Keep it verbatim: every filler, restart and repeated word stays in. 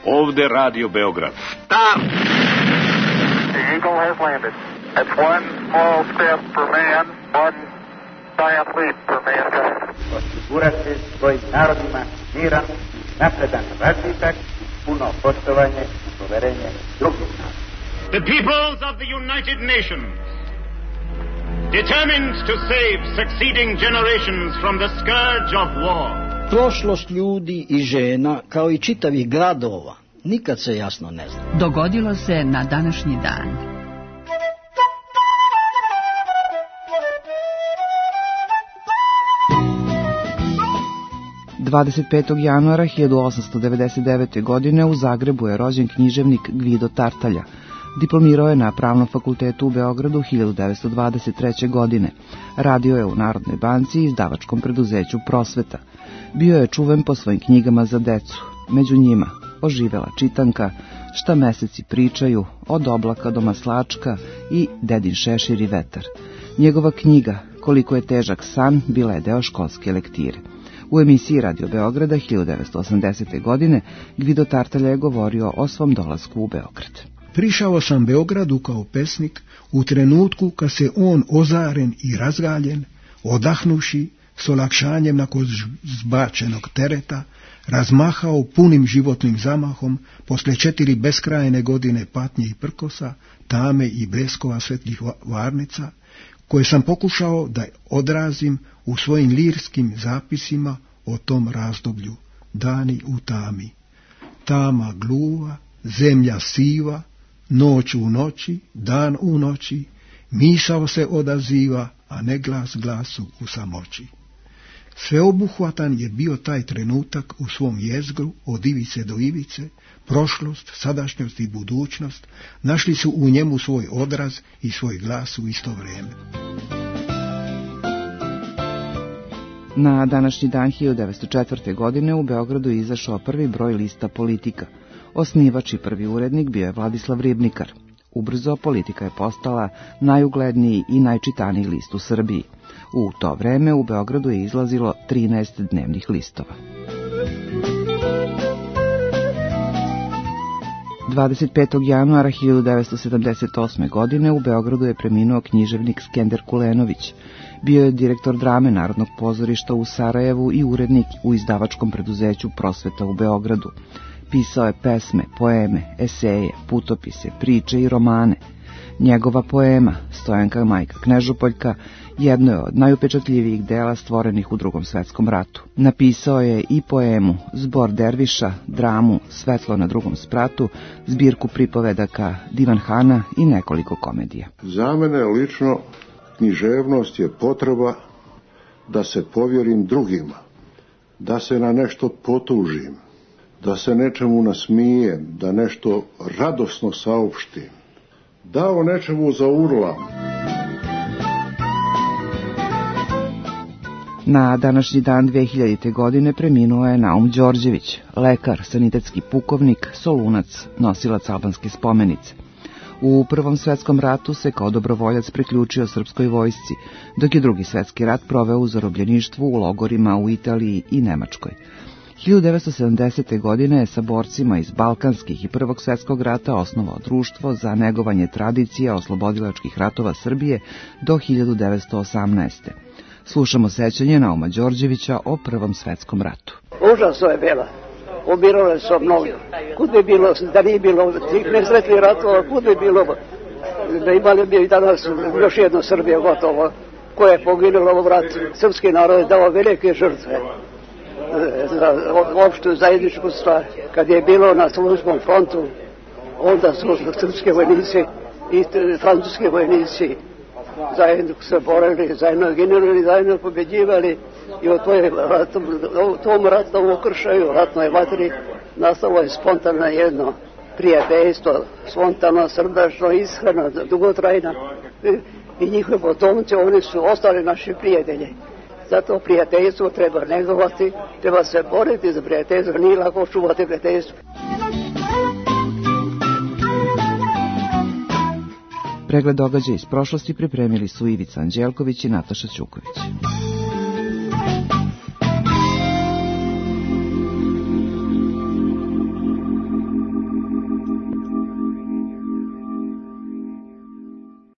Ovde Radio Beograd. Start! The Eagle has landed. That's one small step for man, one giant leap for mankind. Osigurati svojim narodima miran, napredan razvitak, puno poštovanje i poverenje drugih naroda. The peoples of the United Nations, determined to save succeeding generations from the scourge of war. Prošlost ljudi i žena, kao i čitavih gradova, nikad se jasno ne zna. Dogodilo se na današnji dan. dvadeset petog januara hiljadu osamsto devedeset devete. godine u Zagrebu je rođen književnik Gvido Tartalja. Diplomirao je na Pravnom fakultetu u Beogradu hiljadu devetsto dvadeset treće. godine. Radio je u Narodnoj banci i izdavačkom preduzeću Prosveta. Bio je čuven po svojim knjigama za decu. Među njima Oživela čitanka, Šta meseci pričaju, Od oblaka do maslačka i Dedin šešir i vetar. Njegova knjiga Koliko je težak san bila je deo školske lektire. U emisiji Radio Beograda hiljadu devetsto osamdesete. godine Gvido Tartalja je govorio o svom dolasku u Beograd. Prišao sam Beogradu kao pesnik u trenutku kad se on ozaren i razgaljen, odahnuši s olakšanjem nakon zbačenog tereta, razmahao punim životnim zamahom posle četiri beskrajne godine patnje i prkosa, tame i bleskova svetlih varnica, koje sam pokušao da odrazim u svojim lirskim zapisima o tom razdoblju. Dani u tami, tama gluva, zemlja siva, noć u noći, dan u noći, misao se odaziva, a ne glas glasu u samoći. Sveobuhvatan je bio taj trenutak u svom jezgru, od ivice do ivice, prošlost, sadašnjost i budućnost, našli su u njemu svoj odraz i svoj glas u isto vrijeme. Na današnji dan hiljadu devetsto četvrte. godine u Beogradu je izašao prvi broj lista Politika. Osnivač i prvi urednik bio je Vladislav Ribnikar. Ubrzo Politika je postala najugledniji i najčitaniji list u Srbiji. U to vreme u Beogradu je izlazilo trinaest dnevnih listova. dvadeset petog januara hiljadu devetsto sedamdeset osme. godine u Beogradu je preminuo književnik Skender Kulenović. Bio je direktor drame Narodnog pozorišta u Sarajevu i urednik u izdavačkom preduzeću Prosveta u Beogradu. Pisao je pesme, poeme, eseje, putopise, priče i romane. Njegova poema, Stojanka majka Knežupoljka, jedno je od najupečatljivijih dela stvorenih u Drugom svetskom ratu. Napisao je i poemu Zbor derviša, dramu Svetlo na drugom spratu, zbirku pripovedaka Divan Hana i nekoliko komedija. Za mene lično književnost je potreba da se povjerim drugima, da se na nešto potužim, da se nečemu nasmijem, da nešto radosno saopštim, da o nečemu zaurlam. Na današnji dan dve hiljadite. godine preminuo je Naum Đorđević, lekar, sanitetski pukovnik, solunac, nosilac albanske spomenice. U Prvom svetskom ratu se kao dobrovoljac priključio srpskoj vojsci, dok je Drugi svetski rat proveo u zarobljeništvu u logorima u Italiji i Nemačkoj. hiljadu devetsto sedamdesete. godine je sa borcima iz Balkanskih i Prvog svjetskog rata osnovao društvo za negovanje tradicije oslobodilačkih ratova Srbije do hiljadu devetsto osamnaeste. Slušamo sećanje Nauma Đorđevića o Prvom svjetskom ratu. Užasno je bila. Umirali su mnogo. Kud bi bilo, da nije bilo tih nesretnih ratova, kud bi bilo, da imali bi danas još jedno Srbije gotovo, koje je poginulo u ratu. Srpski narod je dao velike žrtve za opštu zajedničku stvar. Kad je bilo na Solunskom frontu, onda su srpske vojnici i francuski vojnici zajedno se borili, zajedno ginuli, zajedno pobjeđivali i u tom ratnom okršaju, ratnoj vatri nastalo je spontano jedno prijateljstvo, spontano, srdačno, ishrano, dugotrajno i njihove potomci, oni su ostali naši prijatelji. Zato prijateljstvo treba negovati, treba se boriti za prijateljstvo, nije lako čuvati prijateljstvo. Pregled događaja iz prošlosti pripremili su Ivica Anđelković i Nataša Ćuković.